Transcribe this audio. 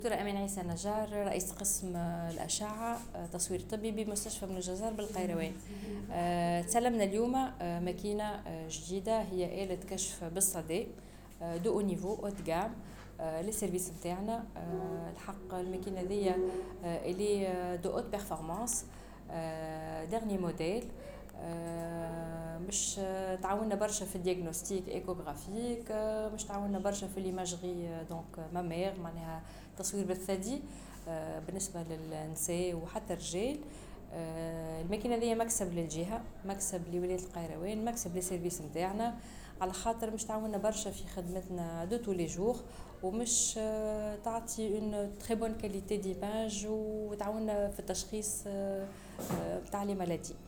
دكتورة أمين عيسى نجار، رئيس قسم الأشعة تصوير طبي بمستشفى ابن الجزار بالقيروان. تسلمنا اليوم ماكينة جديدة، هي آلة كشف بالصدى دو او نيفو اوت جام للسيرفيس نتاعنا. الحق الماكينة ذي الي دو اوت بيرفورمانس ديرني موديل، مش تعاوننا برشا في الدياغنوستيك ايكوغرافيك، مش تعاوننا برشا في ليماجري دونك مامير، معناها تصوير بالثدي بالنسبه للنساء وحتى الرجال. الماكينه دي مكسب للجهه، مكسب لولايه القيروان، مكسب للسيرفيس نتاعنا، على خاطر مش تعاوننا برشا في خدمتنا دو تو لي جور، ومش تعطي اون تري بون كاليتي ديماج، وتعاوننا في التشخيص بتاع لي مالادي.